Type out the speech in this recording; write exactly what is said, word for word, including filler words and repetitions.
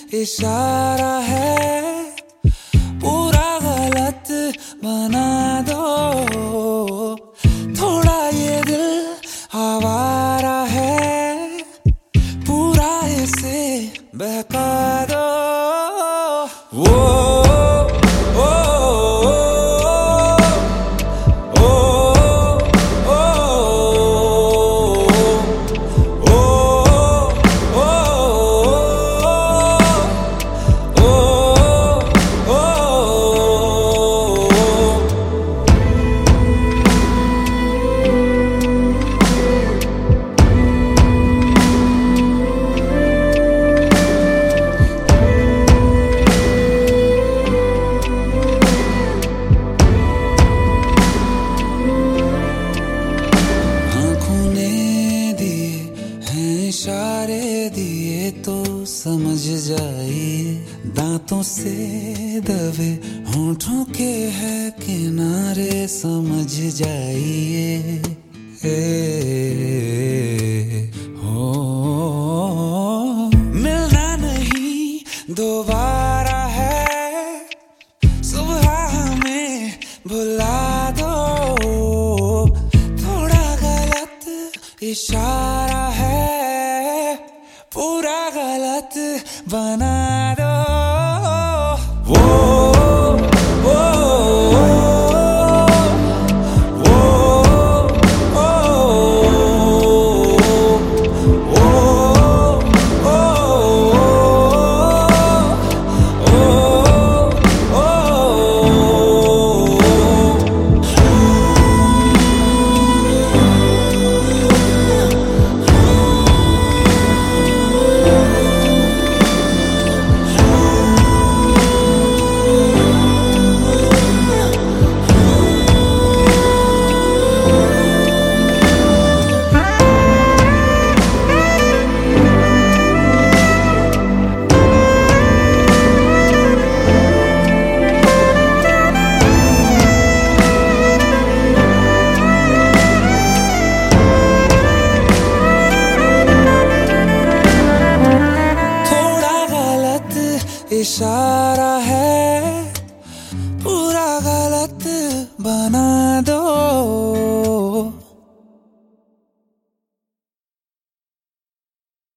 इशारा है, पूरा गलत बना दो। थोड़ा ये दिल आवारा है, पूरा इसे बहका दो। वो इशारे दिए तो समझ जाइए, दांतों से दबे होठों के है किनारे समझ जाइए। हो मिलना नहीं दोबारा है, सुबह हमें भुला दो। थोड़ा गलत इशारा है, पूरा गलत बना दो। वो वो वो इशारा है,